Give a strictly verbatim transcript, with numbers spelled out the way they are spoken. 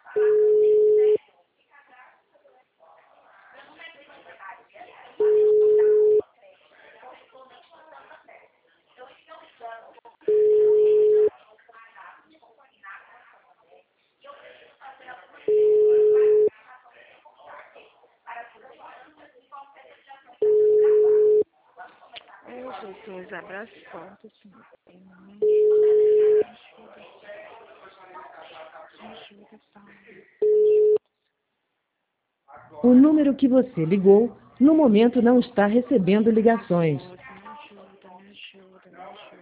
Ô, Jesus, abra as portas, Senhor. Ajuda, Pai. O número que você ligou, no momento não está recebendo ligações.